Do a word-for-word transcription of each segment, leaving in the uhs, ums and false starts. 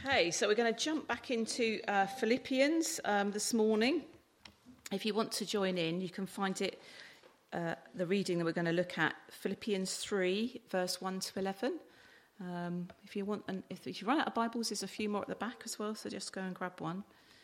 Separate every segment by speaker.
Speaker 1: Okay, so we're going to jump back into uh, Philippians um, this morning. If you want to join in, you can find it, uh, the reading that we're going to look at, Philippians three, verse one to eleven. Um, if you want, and if, if you run out of Bibles, there's a few more at the back as well, so just go and grab one.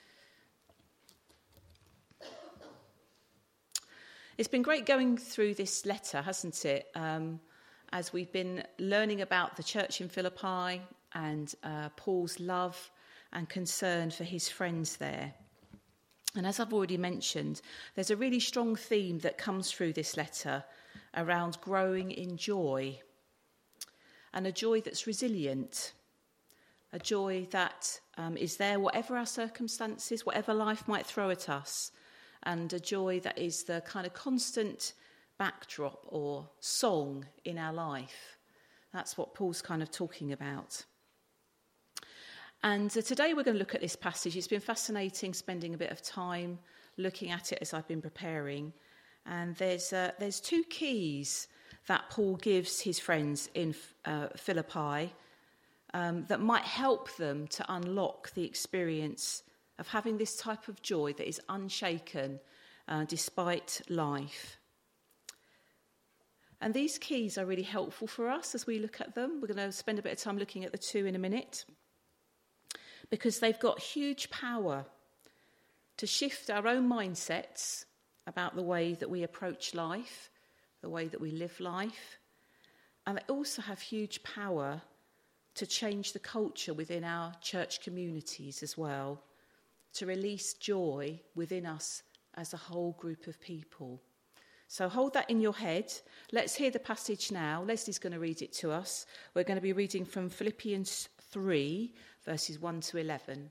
Speaker 1: It's been great going through this letter, hasn't it? Um, as we've been learning about the church in Philippi and uh, Paul's love and concern for his friends there. And as I've already mentioned, there's a really strong theme that comes through this letter around growing in joy, and a joy that's resilient, a joy that um, is there whatever our circumstances, whatever life might throw at us, and a joy that is the kind of constant backdrop or song in our life. That's what Paul's kind of talking about. And uh, today we're going to look at this passage. It's been fascinating spending a bit of time looking at it as I've been preparing. And there's uh, there's two keys that Paul gives his friends in uh, Philippi um, that might help them to unlock the experience of having this type of joy that is unshaken uh, despite life. And these keys are really helpful for us as we look at them. We're going to spend a bit of time looking at the two in a minute, because they've got huge power to shift our own mindsets about the way that we approach life, the way that we live life. And they also have huge power to change the culture within our church communities as well, to release joy within us as a whole group of people. So hold that in your head. Let's hear the passage now. Leslie's going to read it to us. We're going to be reading from Philippians three, verses one to eleven.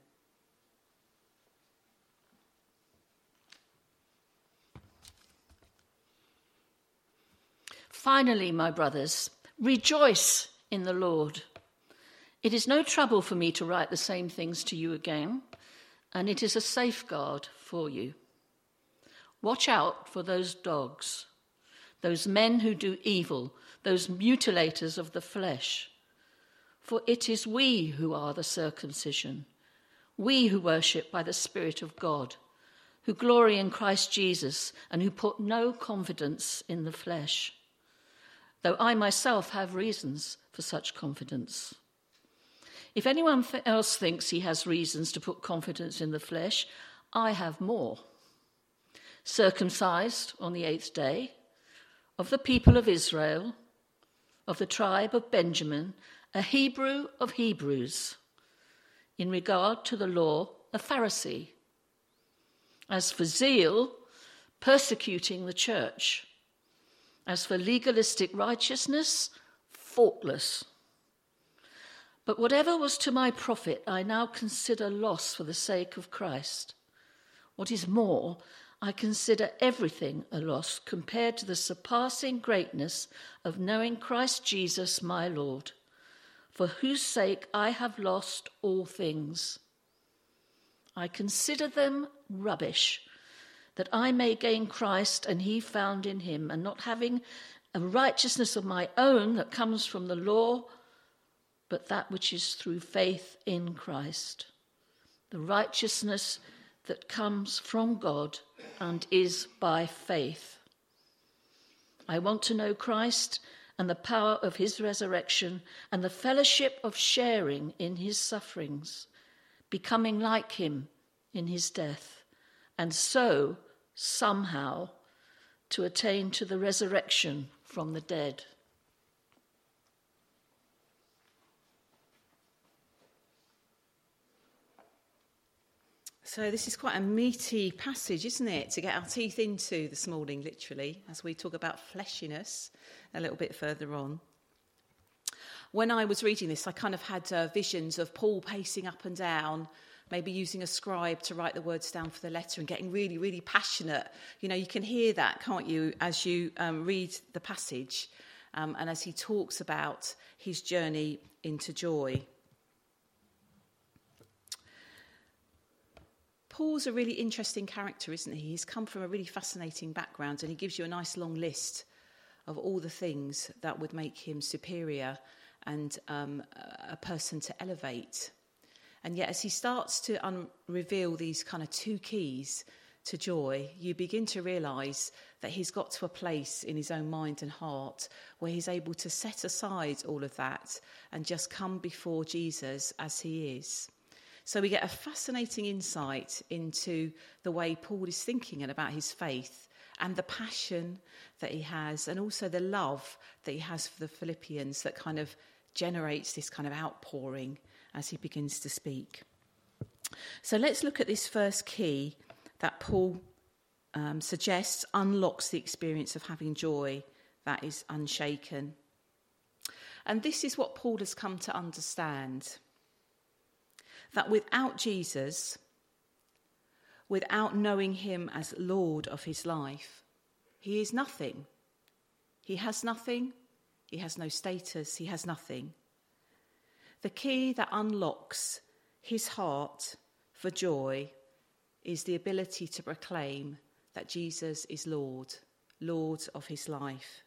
Speaker 2: Finally, my brothers, rejoice in the Lord. It is no trouble for me to write the same things to you again, and it is a safeguard for you. Watch out for those dogs, those men who do evil, those mutilators of the flesh. For it is we who are the circumcision, we who worship by the Spirit of God, who glory in Christ Jesus and who put no confidence in the flesh, though I myself have reasons for such confidence. If anyone else thinks he has reasons to put confidence in the flesh, I have more. Circumcised on the eighth day, of the people of Israel, of the tribe of Benjamin, a Hebrew of Hebrews, in regard to the law, a Pharisee. As for zeal, persecuting the church. As for legalistic righteousness, faultless. But whatever was to my profit, I now consider loss for the sake of Christ. What is more, I consider everything a loss compared to the surpassing greatness of knowing Christ Jesus my Lord, for whose sake I have lost all things. I consider them rubbish, that I may gain Christ and he found in him, and not having a righteousness of my own that comes from the law, but that which is through faith in Christ, the righteousness that comes from God and is by faith. I want to know Christ and the power of his resurrection and the fellowship of sharing in his sufferings, becoming like him in his death, and so, somehow, to attain to the resurrection from the dead.
Speaker 1: So this is quite a meaty passage, isn't it, to get our teeth into this morning, literally, as we talk about fleshiness a little bit further on. When I was reading this, I kind of had uh, visions of Paul pacing up and down, maybe using a scribe to write the words down for the letter and getting really, really passionate. You know, you can hear that, can't you, as you um, read the passage um, and as he talks about his journey into joy. Paul's a really interesting character, isn't he? He's come from a really fascinating background, and he gives you a nice long list of all the things that would make him superior and um, a person to elevate. And yet as he starts to un- reveal these kind of two keys to joy, you begin to realise that he's got to a place in his own mind and heart where he's able to set aside all of that and just come before Jesus as he is. So we get a fascinating insight into the way Paul is thinking and about his faith and the passion that he has, and also the love that he has for the Philippians that kind of generates this kind of outpouring as he begins to speak. So let's look at this first key that Paul um, suggests unlocks the experience of having joy that is unshaken. And this is what Paul has come to understand, that without Jesus, without knowing him as Lord of his life, he is nothing. He has nothing. He has no status. He has nothing. The key that unlocks his heart for joy is the ability to proclaim that Jesus is Lord, Lord of his life.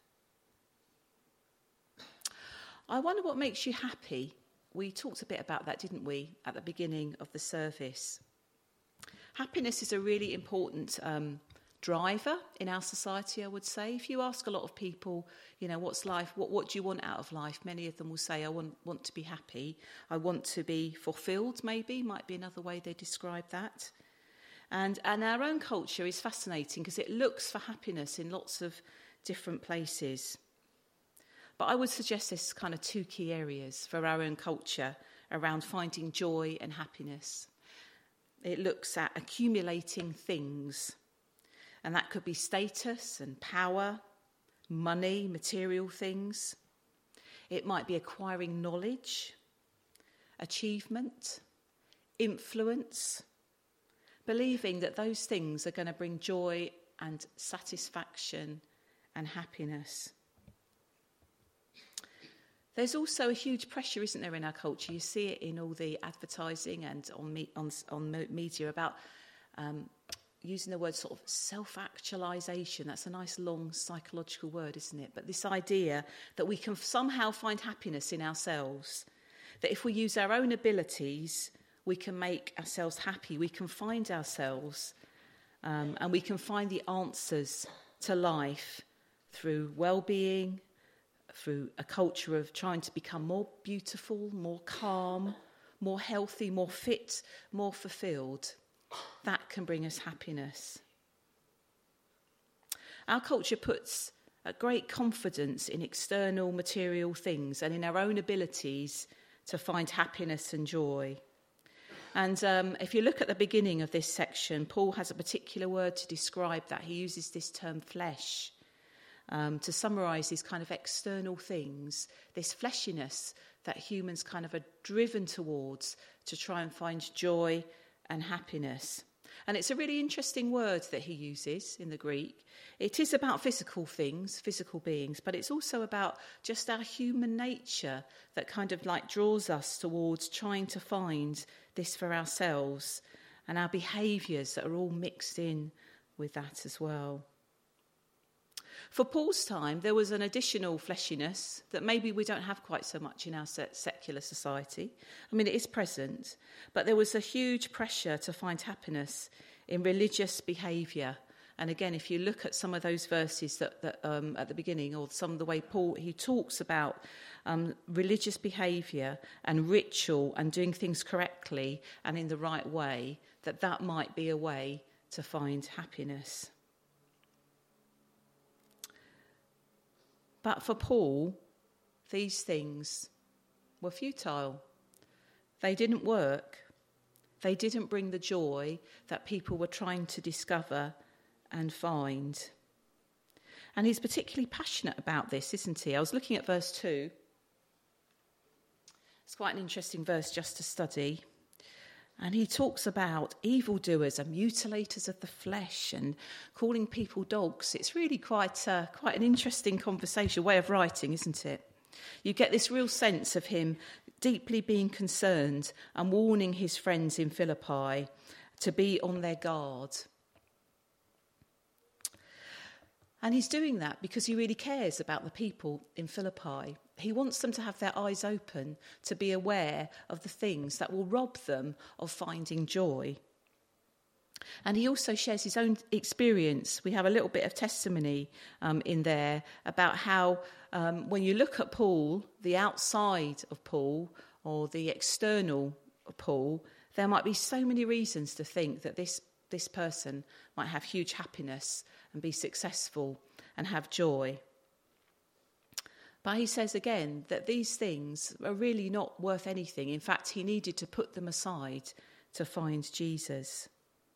Speaker 1: I wonder what makes you happy. We talked a bit about that, didn't we, at the beginning of the service. Happiness is a really important um, driver in our society, I would say. If you ask a lot of people, you know, what's life, what, what do you want out of life? Many of them will say, I want, want to be happy. I want to be fulfilled, maybe, might be another way they describe that. And, and our own culture is fascinating because it looks for happiness in lots of different places. But I would suggest there's kind of two key areas for our own culture around finding joy and happiness. It looks at accumulating things, and that could be status and power, money, material things. It might be acquiring knowledge, achievement, influence, believing that those things are going to bring joy and satisfaction and happiness. There's also a huge pressure, isn't there, in our culture? You see it in all the advertising and on me, on, on media about um, using the word sort of self-actualization. That's a nice long psychological word, isn't it? But this idea that we can somehow find happiness in ourselves, that if we use our own abilities, we can make ourselves happy, we can find ourselves, um, and we can find the answers to life through well-being, through a culture of trying to become more beautiful, more calm, more healthy, more fit, more fulfilled. That can bring us happiness. Our culture puts a great confidence in external material things and in our own abilities to find happiness and joy. And um, if you look at the beginning of this section, Paul has a particular word to describe that. He uses this term flesh. Um, to summarise these kind of external things, this fleshiness that humans kind of are driven towards to try and find joy and happiness. And it's a really interesting word that he uses in the Greek. It is about physical things, physical beings, but it's also about just our human nature that kind of like draws us towards trying to find this for ourselves, and our behaviours that are all mixed in with that as well. For Paul's time, there was an additional fleshiness that maybe we don't have quite so much in our secular society. I mean, it is present, but there was a huge pressure to find happiness in religious behaviour. And again, if you look at some of those verses that, that um, at the beginning, or some of the way Paul, he talks about um, religious behaviour and ritual and doing things correctly and in the right way, that that might be a way to find happiness. But for Paul, these things were futile. They didn't work. They didn't bring the joy that people were trying to discover and find. And he's particularly passionate about this, isn't he? I was looking at verse two. It's quite an interesting verse just to study. And he talks about evildoers and mutilators of the flesh and calling people dogs. It's really quite uh, quite an interesting conversation, way of writing, isn't it? You get this real sense of him deeply being concerned and warning his friends in Philippi to be on their guard. And he's doing that because he really cares about the people in Philippi. He wants them to have their eyes open, to be aware of the things that will rob them of finding joy. And he also shares his own experience. We have a little bit of testimony um, in there about how um, when you look at Paul, the outside of Paul or the external Paul, there might be so many reasons to think that this, this person might have huge happiness and be successful and have joy. But he says again that these things are really not worth anything. In fact, he needed to put them aside to find Jesus.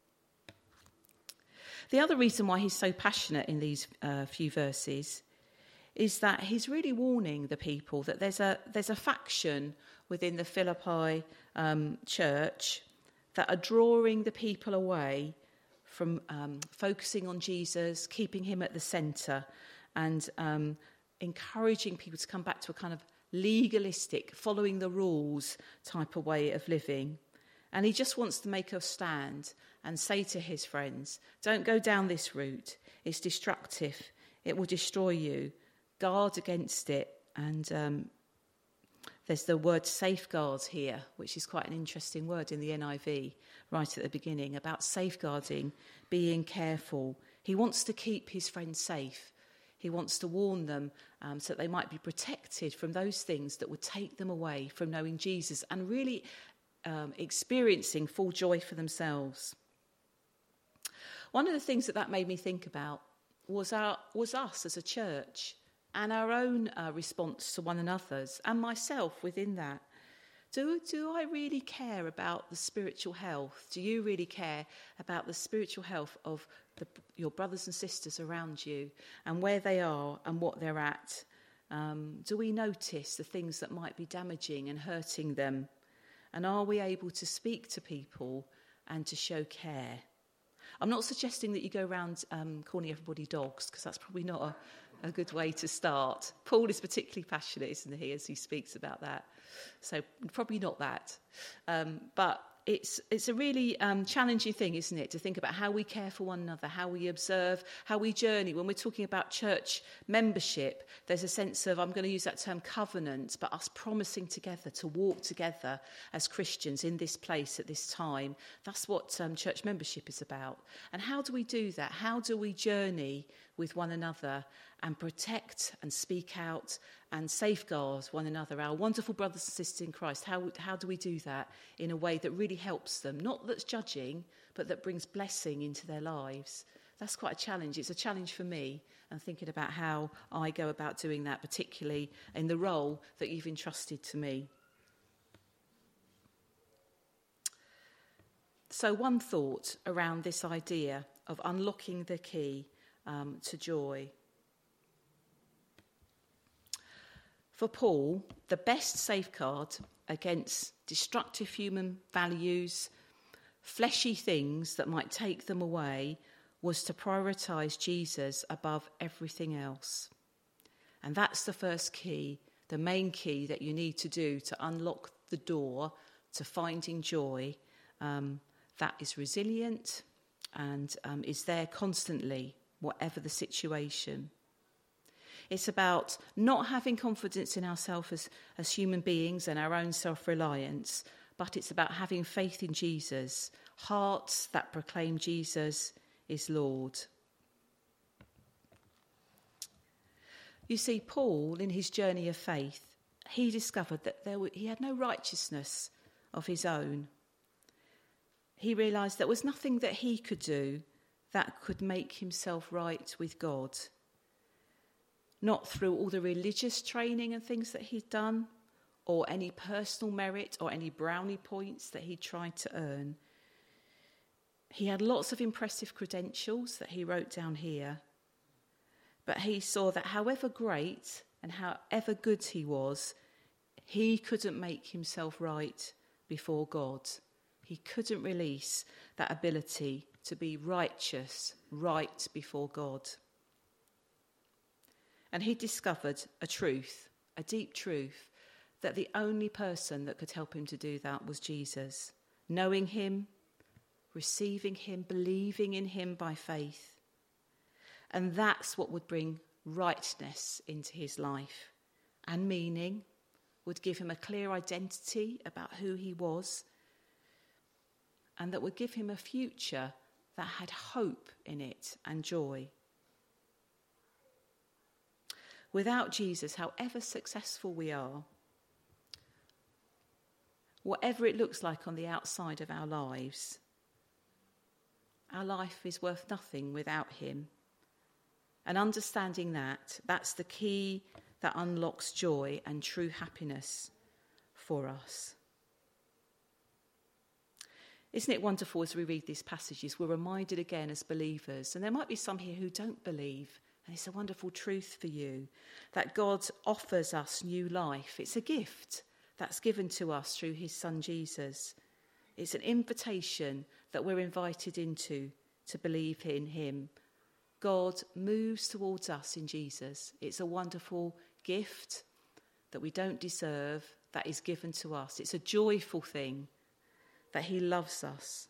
Speaker 1: The other reason why he's so passionate in these uh, few verses is that he's really warning the people that there's a there's a faction within the Philippi um, church that are drawing the people away from um, focusing on Jesus, keeping him at the centre, and um, encouraging people to come back to a kind of legalistic, following the rules type of way of living. And he just wants to make a stand and say to his friends, don't go down this route. It's destructive. It will destroy you. Guard against it. And um, there's the word safeguards here, which is quite an interesting word in the N I V, right at the beginning, about safeguarding, being careful. He wants to keep his friends safe. He wants to warn them um, so that they might be protected from those things that would take them away from knowing Jesus and really um, experiencing full joy for themselves. One of the things that that made me think about was our was us as a church and our own uh, response to one another's and myself within that. Do, do I really care about the spiritual health? Do you really care about the spiritual health of the, your brothers and sisters around you and where they are and what they're at? Um, do we notice the things that might be damaging and hurting them? And are we able to speak to people and to show care? I'm not suggesting that you go around um, calling everybody dogs, because that's probably not a, a good way to start. Paul is particularly passionate, isn't he, as he speaks about that. So probably not that. Um, but it's it's a really um, challenging thing, isn't it, to think about how we care for one another, how we observe, how we journey. When we're talking about church membership, there's a sense of, I'm going to use that term covenant, but us promising together to walk together as Christians in this place at this time. That's what um, church membership is about. And how do we do that? How do we journey with one another and protect and speak out and safeguard one another, our wonderful brothers and sisters in Christ? How, how do we do that in a way that really helps them? Not that's judging, but that brings blessing into their lives. That's quite a challenge. It's a challenge for me, and thinking about how I go about doing that, particularly in the role that you've entrusted to me. So one thought around this idea of unlocking the key um, to joy. For Paul, the best safeguard against destructive human values, fleshy things that might take them away, was to prioritise Jesus above everything else. And that's the first key, the main key that you need to do to unlock the door to finding joy um, that is resilient and um, is there constantly, whatever the situation. It's about not having confidence in ourselves as, as human beings and our own self-reliance, but it's about having faith in Jesus, hearts that proclaim Jesus is Lord. You see, Paul, in his journey of faith, he discovered that there were, he had no righteousness of his own. He realised there was nothing that he could do that could make himself right with God. Not through all the religious training and things that he'd done, or any personal merit or any brownie points that he tried to earn. He had lots of impressive credentials that he wrote down here, but he saw that however great and however good he was, he couldn't make himself right before God. He couldn't release that ability to be righteous, right before God. And he discovered a truth, a deep truth, that the only person that could help him to do that was Jesus. Knowing him, receiving him, believing in him by faith. And that's what would bring rightness into his life and meaning, would give him a clear identity about who he was, and that would give him a future that had hope in it and joy. Without Jesus, however successful we are, whatever it looks like on the outside of our lives, our life is worth nothing without him. And understanding that, that's the key that unlocks joy and true happiness for us. Isn't it wonderful as we read these passages, we're reminded again as believers, and there might be some here who don't believe, and it's a wonderful truth for you, that God offers us new life. It's a gift that's given to us through his son Jesus. It's an invitation that we're invited into to believe in him. God moves towards us in Jesus. It's a wonderful gift that we don't deserve, that is given to us. It's a joyful thing that he loves us.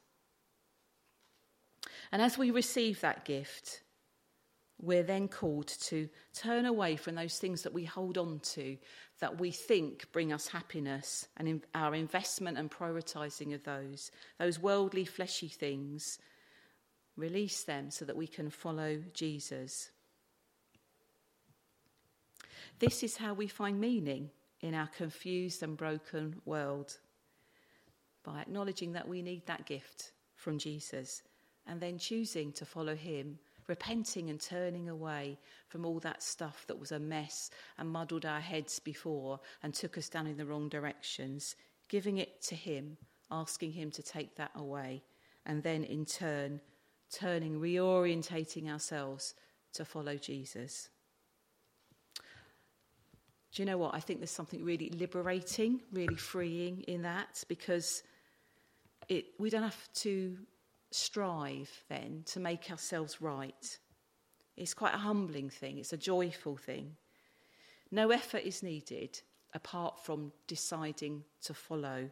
Speaker 1: And as we receive that gift, we're then called to turn away from those things that we hold on to, that we think bring us happiness, and in our investment and prioritising of those, those worldly, fleshy things, release them so that we can follow Jesus. This is how we find meaning in our confused and broken world, by acknowledging that we need that gift from Jesus and then choosing to follow him, repenting and turning away from all that stuff that was a mess and muddled our heads before and took us down in the wrong directions, giving it to him, asking him to take that away, and then in turn turning, reorientating ourselves to follow Jesus. Do you know what? I think there's something really liberating, really freeing in that, because it we don't have to strive then to make ourselves right. It's quite a humbling thing. It's a joyful thing. No effort is needed apart from deciding to follow.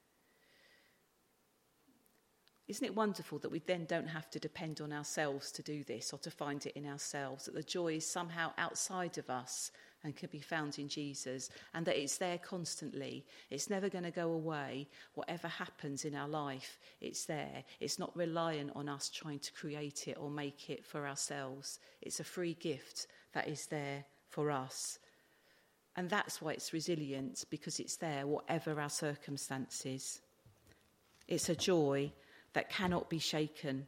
Speaker 1: Isn't it wonderful that we then don't have to depend on ourselves to do this or to find it in ourselves, that the joy is somehow outside of us and can be found in Jesus, and that it's there constantly. It's never going to go away. Whatever happens in our life, it's there. It's not reliant on us trying to create it or make it for ourselves. It's a free gift that is there for us. And that's why it's resilient, because it's there whatever our circumstances. It's a joy that cannot be shaken.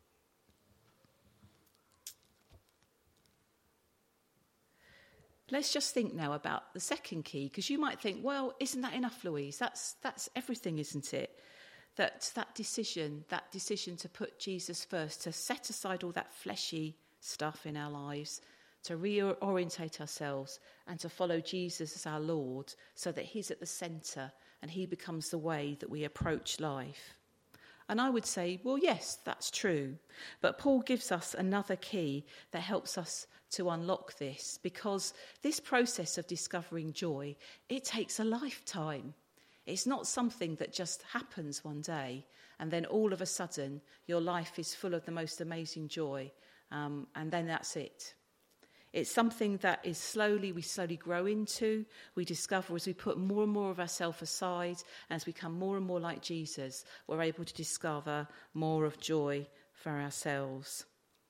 Speaker 1: Let's just think now about the second key, because you might think, well, isn't that enough, Louise? That's that's everything, isn't it? That that decision, that decision to put Jesus first, to set aside all that fleshy stuff in our lives, to reorientate ourselves and to follow Jesus as our Lord, so that he's at the centre and he becomes the way that we approach life. And I would say, well, yes, that's true. But Paul gives us another key that helps us to unlock this, because this process of discovering joy, it takes a lifetime. It's not something that just happens one day and then all of a sudden your life is full of the most amazing joy, um, and then that's it. It's something that is slowly, we slowly grow into, we discover as we put more and more of ourselves aside, and as we become more and more like Jesus, we're able to discover more of joy for ourselves.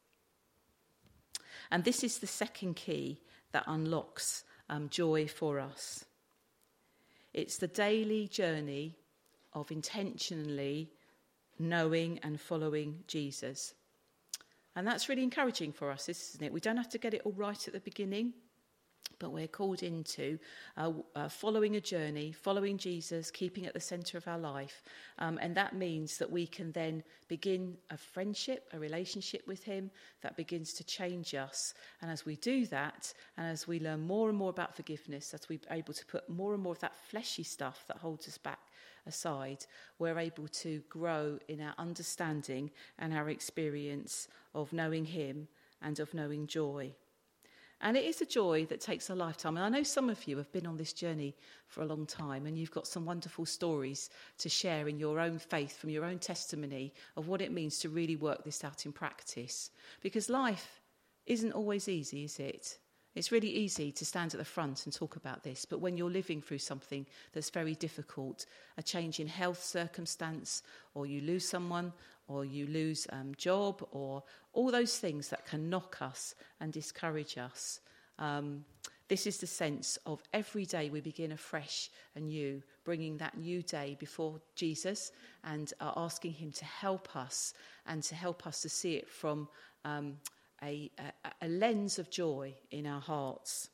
Speaker 1: And this is the second key that unlocks um, joy for us. It's the daily journey of intentionally knowing and following Jesus. And that's really encouraging for us, isn't it? We don't have to get it all right at the beginning, but we're called into uh, uh, following a journey, following Jesus, keeping at the centre of our life. Um, and that means that we can then begin a friendship, a relationship with him that begins to change us. And as we do that, and as we learn more and more about forgiveness, as we're able to put more and more of that fleshy stuff that holds us back aside, we're able to grow in our understanding and our experience of knowing him and of knowing joy. And it is a joy that takes a lifetime. And I know some of you have been on this journey for a long time, and you've got some wonderful stories to share in your own faith, from your own testimony of what it means to really work this out in practice. Because life isn't always easy, is it? It's really easy to stand at the front and talk about this, but when you're living through something that's very difficult, a change in health circumstance, or you lose someone, or you lose a um, job, or all those things that can knock us and discourage us, um, this is the sense of every day we begin afresh and new, bringing that new day before Jesus and uh, asking him to help us and to help us to see it from um, a, a, a lens of joy in our hearts.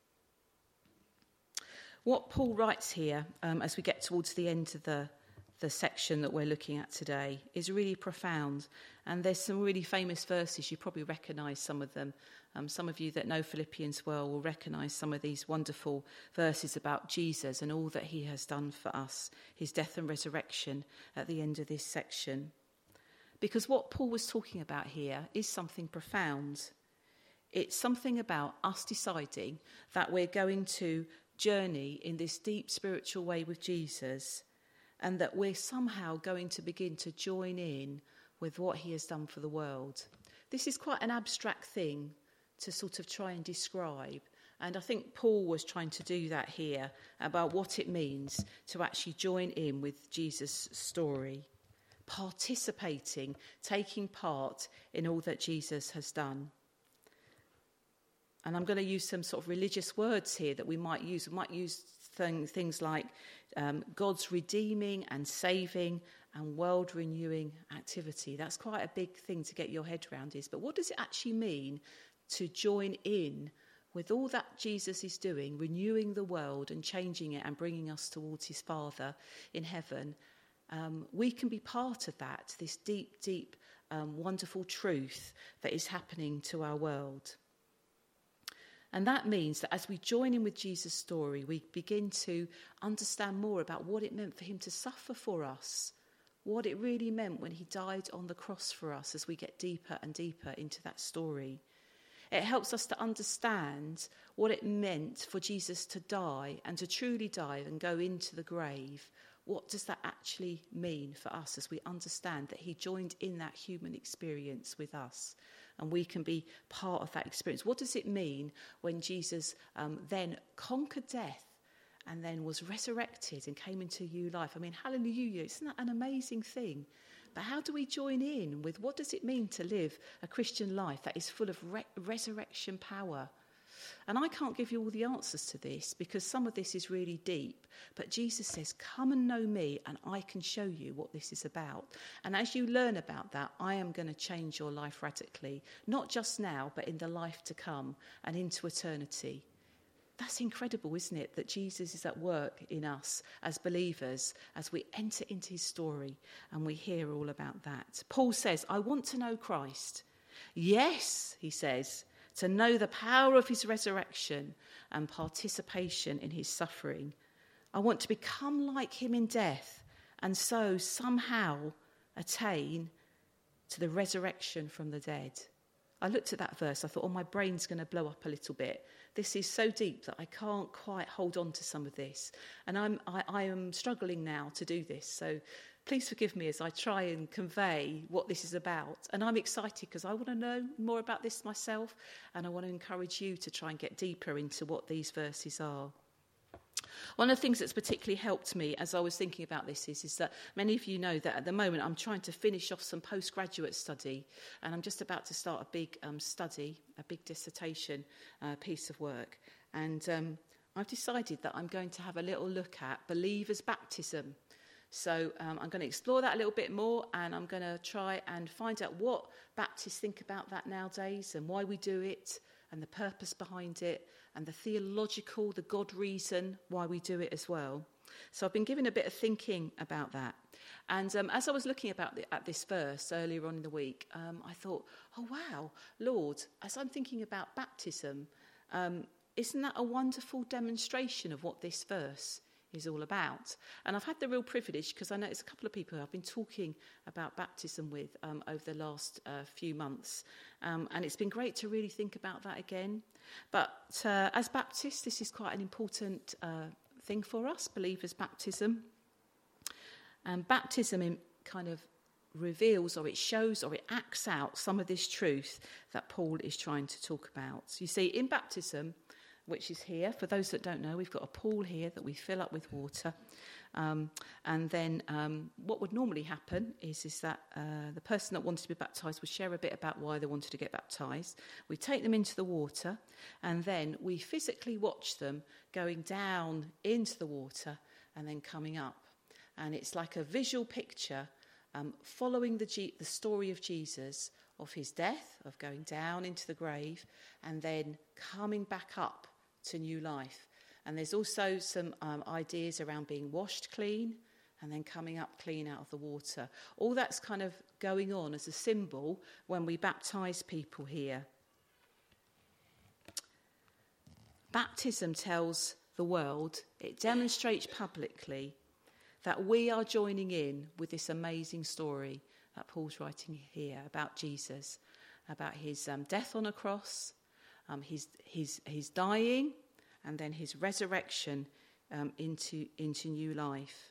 Speaker 1: What Paul writes here, um, as we get towards the end of the, the section that we're looking at today, is really profound. And there's some really famous verses. You probably recognise some of them. Um, some of you that know Philippians well will recognise some of these wonderful verses about Jesus and all that he has done for us, his death and resurrection at the end of this section. Because what Paul was talking about here is something profound. It's something about us deciding that we're going to journey in this deep spiritual way with Jesus, and that we're somehow going to begin to join in with what he has done for the world. This is quite an abstract thing to sort of try and describe. And I think Paul was trying to do that here about what it means to actually join in with Jesus' story, participating, taking part in all that Jesus has done. And I'm going to use some sort of religious words here that we might use. We might use thing, things like um, God's redeeming and saving and world-renewing activity. That's quite a big thing to get your head around, is, but what does it actually mean to join in with all that Jesus is doing, renewing the world and changing it and bringing us towards his Father in heaven? Um, we can be part of that, this deep, deep, um, wonderful truth that is happening to our world. And that means that as we join in with Jesus' story, we begin to understand more about what it meant for him to suffer for us, what it really meant when he died on the cross for us as we get deeper and deeper into that story. It helps us to understand what it meant for Jesus to die and to truly die and go into the grave. What does that actually mean for us as we understand that he joined in that human experience with us and we can be part of that experience? What does it mean when Jesus um, then conquered death and then was resurrected and came into new life? I mean, hallelujah, isn't that an amazing thing? But how do we join in with what does it mean to live a Christian life that is full of re- resurrection power? And I can't give you all the answers to this because some of this is really deep. But Jesus says, come and know me and I can show you what this is about. And as you learn about that, I am going to change your life radically. Not just now, but in the life to come and into eternity. That's incredible, isn't it? That Jesus is at work in us as believers as we enter into his story and we hear all about that. Paul says, I want to know Christ. Yes, he says, to know the power of his resurrection and participation in his suffering. I want to become like him in death and so somehow attain to the resurrection from the dead. I looked at that verse, I thought, oh, my brain's going to blow up a little bit. This is so deep that I can't quite hold on to some of this. And I'm, I, I am struggling now to do this. So please forgive me as I try and convey what this is about. And I'm excited because I want to know more about this myself. And I want to encourage you to try and get deeper into what these verses are. One of the things that's particularly helped me as I was thinking about this is, is that many of you know that at the moment I'm trying to finish off some postgraduate study and I'm just about to start a big um, study, a big dissertation uh, piece of work. And um, I've decided that I'm going to have a little look at believers' baptism. So um, I'm going to explore that a little bit more and I'm going to try and find out what Baptists think about that nowadays and why we do it and the purpose behind it and the theological, the God reason why we do it as well. So I've been given a bit of thinking about that. And um, as I was looking about the, at this verse earlier on in the week, um, I thought, oh, wow, Lord, as I'm thinking about baptism, um, isn't that a wonderful demonstration of what this verse is all about? And I've had the real privilege, because I know it's a couple of people who I've been talking about baptism with um, over the last uh, few months. Um, and it's been great to really think about that again. But uh, as Baptists, this is quite an important uh, thing for us, believers' baptism. And baptism in kind of reveals or it shows or it acts out some of this truth that Paul is trying to talk about. So you see, in baptism, which is here, for those that don't know, we've got a pool here that we fill up with water. Um, and then um, what would normally happen is, is that uh, the person that wanted to be baptised would share a bit about why they wanted to get baptised. We take them into the water, and then we physically watch them going down into the water and then coming up. And it's like a visual picture um, following the, G- the story of Jesus, of his death, of going down into the grave, and then coming back up to new life. And there's also some um, ideas around being washed clean and then coming up clean out of the water. All that's kind of going on as a symbol when we baptise people here. Baptism tells the world, it demonstrates publicly that we are joining in with this amazing story that Paul's writing here about Jesus, about his um, death on a cross, um, his, his, his dying, and then his resurrection um, into, into new life.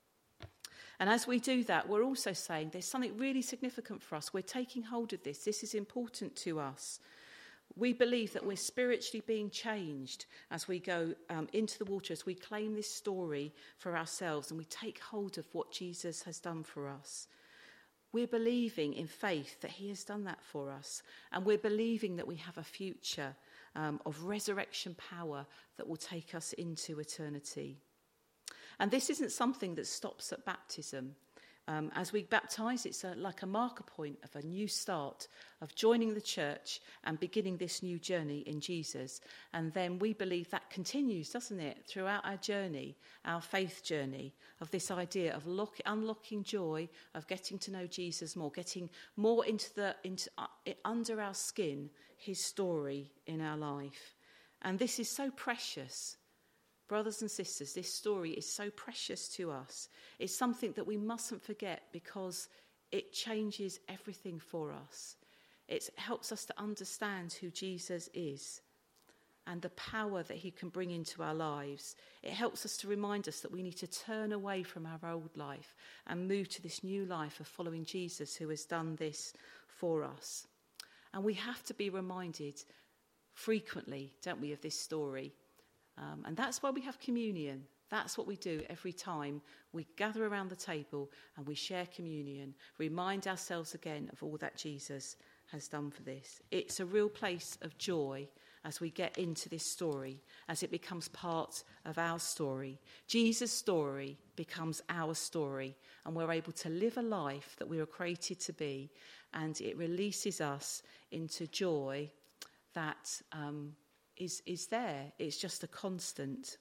Speaker 1: And as we do that, we're also saying there's something really significant for us. We're taking hold of this. This is important to us. We believe that we're spiritually being changed as we go um, into the water, as we claim this story for ourselves and we take hold of what Jesus has done for us. We're believing in faith that he has done that for us. And we're believing that we have a future um, of resurrection power that will take us into eternity. And this isn't something that stops at baptism. Um, as we baptise, it's a, like a marker point of a new start, of joining the church and beginning this new journey in Jesus. And then we believe that continues, doesn't it, throughout our journey, our faith journey, of this idea of lock, unlocking joy, of getting to know Jesus more, getting more into the into uh, under our skin, his story in our life. And this is so precious. Brothers and sisters, this story is so precious to us. It's something that we mustn't forget because it changes everything for us. It helps us to understand who Jesus is and the power that he can bring into our lives. It helps us to remind us that we need to turn away from our old life and move to this new life of following Jesus, who has done this for us. And we have to be reminded frequently, don't we, of this story. Um, and that's why we have communion. That's what we do every time we gather around the table and we share communion, remind ourselves again of all that Jesus has done for this. It's a real place of joy as we get into this story, as it becomes part of our story. Jesus' story becomes our story, and we're able to live a life that we were created to be, and it releases us into joy that um, is, is there. It's just a constant.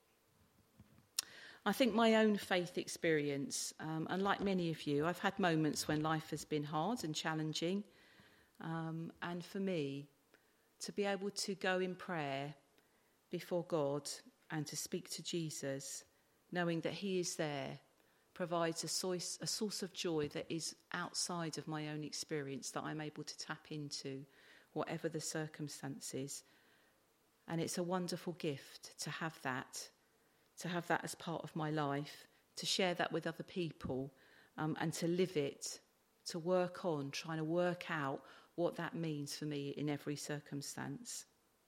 Speaker 1: I think my own faith experience, um, and like many of you, I've had moments when life has been hard and challenging. Um, and for me, to be able to go in prayer before God and to speak to Jesus, knowing that he is there, provides a source, a source of joy that is outside of my own experience, that I'm able to tap into, whatever the circumstances. And it's a wonderful gift to have that, to have that as part of my life, to share that with other people, um, and to live it, to work on, trying to work out what that means for me in every circumstance.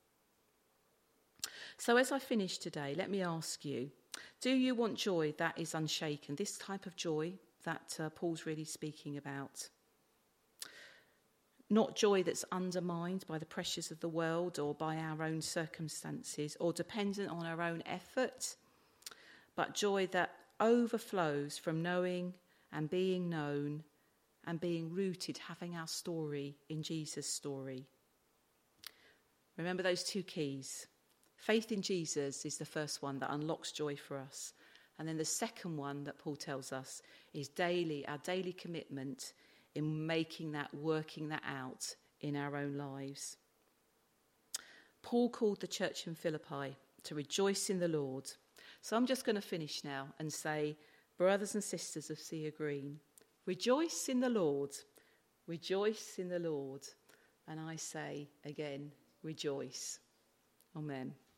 Speaker 1: So as I finish today, let me ask you, do you want joy that is unshaken, this type of joy that uh, Paul's really speaking about? Not joy that's undermined by the pressures of the world or by our own circumstances or dependent on our own effort, but joy that overflows from knowing and being known and being rooted, having our story in Jesus' story. Remember those two keys. Faith in Jesus is the first one that unlocks joy for us. And then the second one that Paul tells us is daily, our daily commitment in making that, working that out in our own lives. Paul called the church in Philippi to rejoice in the Lord. So I'm just going to finish now and say, brothers and sisters of Sea Green, rejoice in the Lord, rejoice in the Lord. And I say again, rejoice. Amen.